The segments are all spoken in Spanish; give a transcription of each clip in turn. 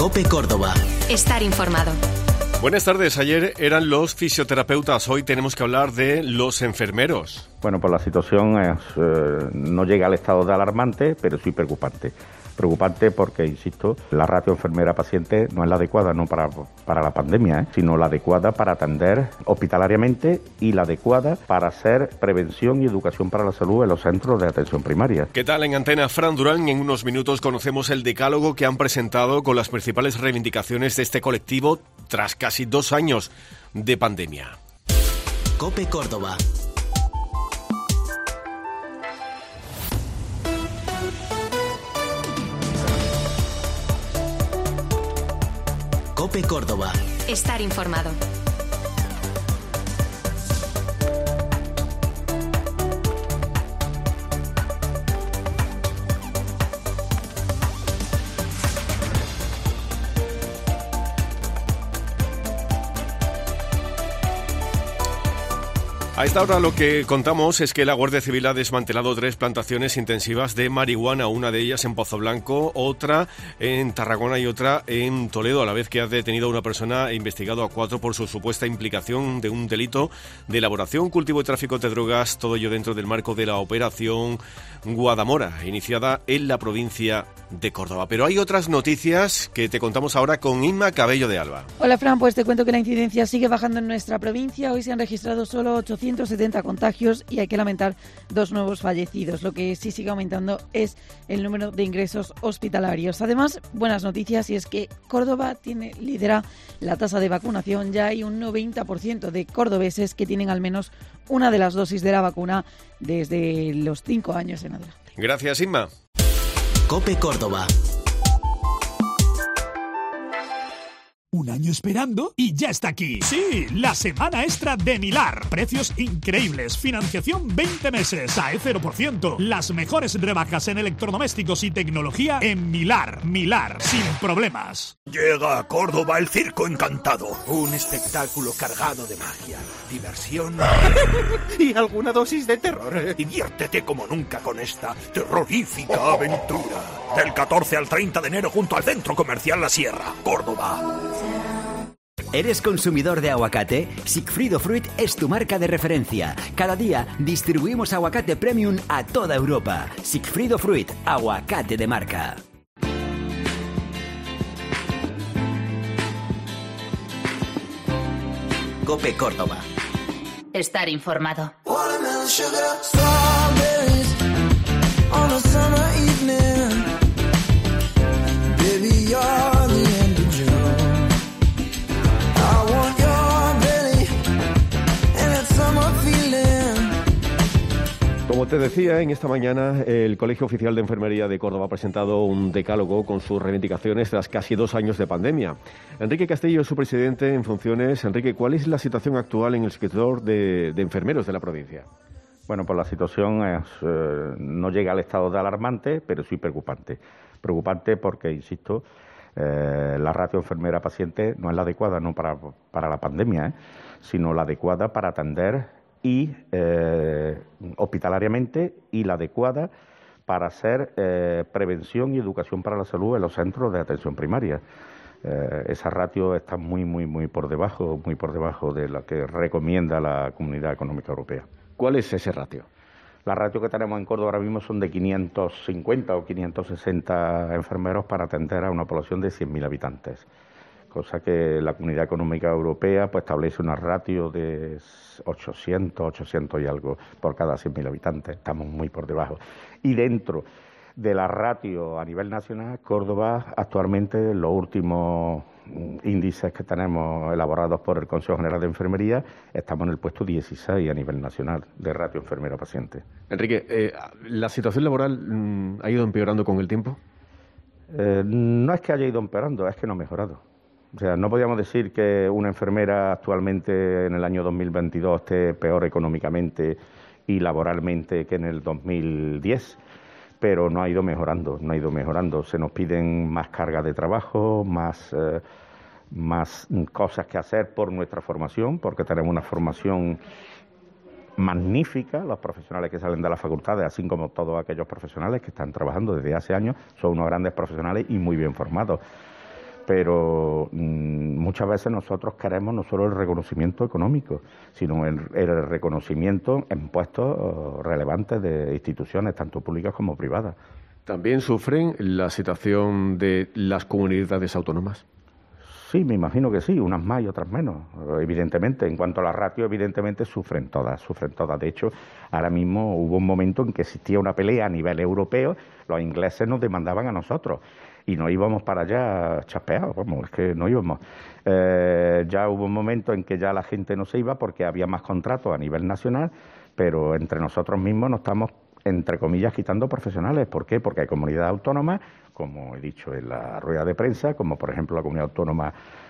COPE Córdoba. Estar informado. Buenas tardes. Ayer eran los fisioterapeutas, hoy tenemos que hablar de los enfermeros. Bueno, pues la situación no llega al estado de alarmante, pero sí preocupante. Preocupante porque, insisto, la ratio enfermera-paciente no es la adecuada, no para la pandemia, sino la adecuada para atender hospitalariamente y la adecuada para hacer prevención y educación para la salud en los centros de atención primaria. ¿Qué tal? En Antena, Fran Durán. En unos minutos conocemos el decálogo que han presentado con las principales reivindicaciones de este colectivo tras casi 2 años de pandemia. COPE Córdoba. COPE Córdoba. Estar informado. A esta hora lo que contamos es que la Guardia Civil ha desmantelado 3 plantaciones intensivas de marihuana, una de ellas en Pozoblanco, otra en Tarragona y otra en Toledo, a la vez que ha detenido a una persona e investigado a 4 por su supuesta implicación de un delito de elaboración, cultivo y tráfico de drogas, todo ello dentro del marco de la operación Guadamora, iniciada en la provincia de Córdoba. Pero hay otras noticias que te contamos ahora con Inma Cabello de Alba. Hola Fran, pues te cuento que la incidencia sigue bajando en nuestra provincia. Hoy se han registrado solo 870 contagios y hay que lamentar 2 nuevos fallecidos. Lo que sí sigue aumentando es el número de ingresos hospitalarios. Además, buenas noticias, y es que Córdoba lidera la tasa de vacunación. Ya hay un 90% de cordobeses que tienen al menos una de las dosis de la vacuna desde los 5 años en adelante. Gracias, Inma. COPE Córdoba. Un año esperando y ya está aquí. Sí, la semana extra de Milar. Precios increíbles. Financiación 20 meses. A 0%. Las mejores rebajas en electrodomésticos y tecnología en Milar. Milar, sin problemas. Llega a Córdoba el Circo Encantado. Un espectáculo cargado de magia, diversión y alguna dosis de terror. Diviértete como nunca con esta terrorífica aventura. Del 14 al 30 de enero junto al Centro Comercial La Sierra, Córdoba. ¿Eres consumidor de aguacate? Sigfrido Fruit es tu marca de referencia. Cada día distribuimos aguacate premium a toda Europa. Sigfrido Fruit, aguacate de marca. COPE Córdoba. Estar informado. Como te decía, en esta mañana el Colegio Oficial de Enfermería de Córdoba ha presentado un decálogo con sus reivindicaciones tras casi 2 años de pandemia. Enrique Castillo es su presidente en funciones. Enrique, ¿cuál es la situación actual en el sector de enfermeros de la provincia? Bueno, pues la situación no llega al estado de alarmante, pero sí preocupante. Preocupante porque, insisto, la ratio enfermera-paciente no es la adecuada, no para la pandemia, sino la adecuada para atender y hospitalariamente, y la adecuada para hacer prevención y educación para la salud en los centros de atención primaria. Esa ratio está muy por debajo de la que recomienda la Comunidad Económica Europea. ¿Cuál es ese ratio? La ratio que tenemos en Córdoba ahora mismo son de 550 o 560 enfermeros para atender a una población de 100.000 habitantes. Cosa que la Comunidad Económica Europea pues establece una ratio de 800 y algo por cada 100.000 habitantes. Estamos muy por debajo. Y dentro de la ratio a nivel nacional, Córdoba actualmente, los últimos índices que tenemos elaborados por el Consejo General de Enfermería, estamos en el puesto 16 a nivel nacional de ratio enfermero-paciente. Enrique, ¿la situación laboral ha ido empeorando con el tiempo? No es que haya ido empeorando, es que no ha mejorado. O sea, no podríamos decir que una enfermera actualmente en el año 2022 esté peor económicamente y laboralmente que en el 2010, pero no ha ido mejorando. Se nos piden más carga de trabajo, más cosas que hacer por nuestra formación, porque tenemos una formación magnífica. Los profesionales que salen de las facultades, así como todos aquellos profesionales que están trabajando desde hace años, son unos grandes profesionales y muy bien formados. pero muchas veces nosotros queremos no solo el reconocimiento económico, sino el reconocimiento en puestos relevantes de instituciones, tanto públicas como privadas. ¿También sufren la situación de las comunidades autónomas? Sí, me imagino que sí, unas más y otras menos, evidentemente. En cuanto a la ratio, evidentemente sufren todas. De hecho, ahora mismo hubo un momento en que existía una pelea a nivel europeo, los ingleses nos demandaban a nosotros y no íbamos para allá chaspeados, vamos, es que no íbamos. Ya hubo un momento en que ya la gente no se iba porque había más contratos a nivel nacional, pero entre nosotros mismos nos estamos, entre comillas, quitando profesionales. ¿Por qué? Porque hay comunidades autónomas, como he dicho en la rueda de prensa, como por ejemplo la comunidad autónoma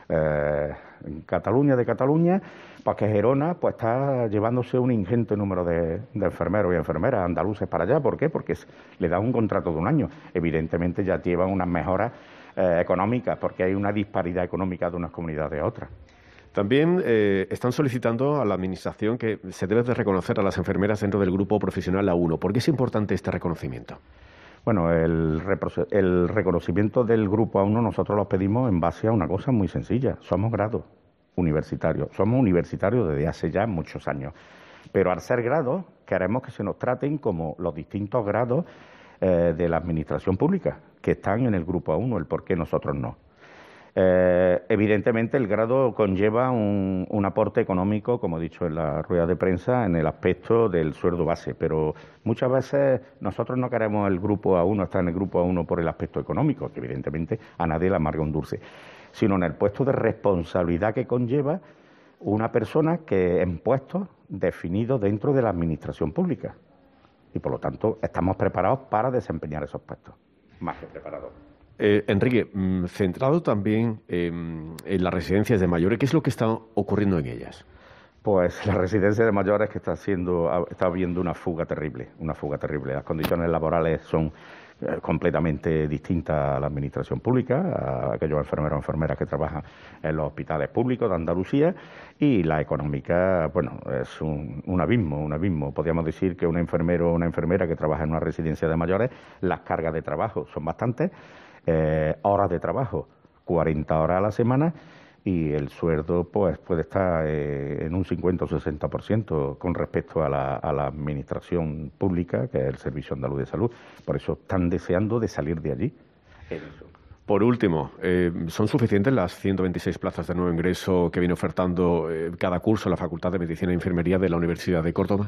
de Cataluña, pues que Gerona pues está llevándose un ingente número de enfermeros y enfermeras andaluces para allá. ¿Por qué? Porque le da un contrato de un año. Evidentemente ya llevan unas mejoras económicas, porque hay una disparidad económica de unas comunidades a otras. También están solicitando a la Administración que se debe de reconocer a las enfermeras dentro del grupo profesional A1. ¿Por qué es importante este reconocimiento? Bueno, el reconocimiento del grupo A1 nosotros lo pedimos en base a una cosa muy sencilla. Somos grados universitarios. Somos universitarios desde hace ya muchos años. Pero al ser grados, queremos que se nos traten como los distintos grados de la Administración pública, que están en el grupo A1, el por qué nosotros no. Evidentemente el grado conlleva un aporte económico, como he dicho en la rueda de prensa, en el aspecto del sueldo base, pero muchas veces nosotros no queremos el grupo A1, estar en el grupo A1 por el aspecto económico, que evidentemente a nadie le amarga un dulce, sino en el puesto de responsabilidad que conlleva una persona que en puestos definidos dentro de la administración pública. Y por lo tanto estamos preparados para desempeñar esos puestos, más que preparados. Enrique, centrado también en las residencias de mayores, ¿qué es lo que está ocurriendo en ellas? Pues la residencia de mayores que está habiendo una fuga terrible. Las condiciones laborales son completamente distintas a la administración pública, a aquellos enfermeros o enfermeras que trabajan en los hospitales públicos de Andalucía, y la económica, bueno, es un abismo. Podríamos decir que un enfermero o una enfermera que trabaja en una residencia de mayores, las cargas de trabajo son bastantes, horas de trabajo, 40 horas a la semana, y el sueldo pues puede estar en un 50 o 60% con respecto a la administración pública, que es el Servicio Andaluz de Salud. Por eso están deseando de salir de allí. Por último, ¿son suficientes las 126 plazas de nuevo ingreso que viene ofertando cada curso la Facultad de Medicina e Enfermería de la Universidad de Córdoba?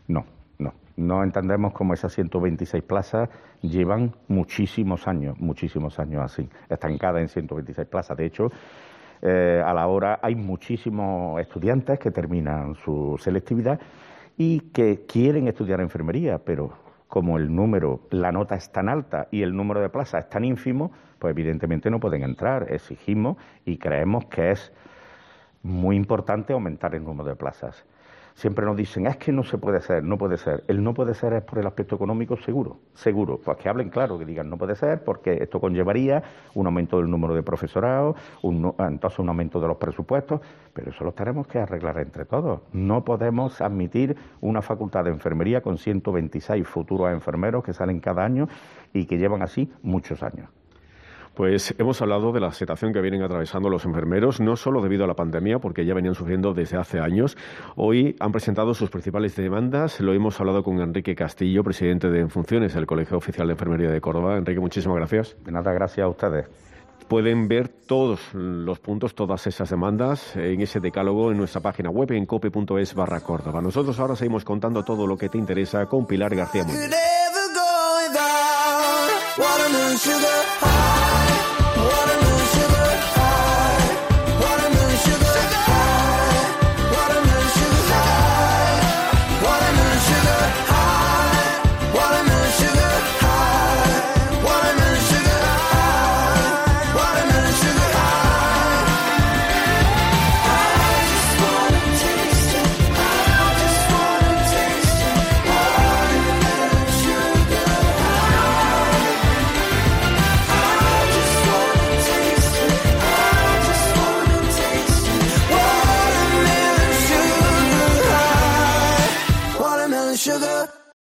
No entendemos cómo esas 126 plazas llevan muchísimos años así, estancadas en 126 plazas. De hecho, a la hora hay muchísimos estudiantes que terminan su selectividad y que quieren estudiar enfermería, pero como la nota es tan alta y el número de plazas es tan ínfimo, pues evidentemente no pueden entrar. Exigimos y creemos que es muy importante aumentar el número de plazas. Siempre nos dicen, es que no se puede ser, no puede ser. El no puede ser es por el aspecto económico, seguro. Pues que hablen claro, que digan no puede ser, porque esto conllevaría un aumento del número de profesorado, entonces un aumento de los presupuestos, pero eso lo tenemos que arreglar entre todos. No podemos admitir una facultad de enfermería con 126 futuros enfermeros que salen cada año y que llevan así muchos años. Pues hemos hablado de la situación que vienen atravesando los enfermeros, no solo debido a la pandemia, porque ya venían sufriendo desde hace años. Hoy han presentado sus principales demandas. Lo hemos hablado con Enrique Castillo, presidente de En Funciones del Colegio Oficial de Enfermería de Córdoba. Enrique, muchísimas gracias. De nada, gracias a ustedes. Pueden ver todos los puntos, todas esas demandas en ese decálogo en nuestra página web en cope.es/Córdoba. Nosotros ahora seguimos contando todo lo que te interesa con Pilar García Muñoz.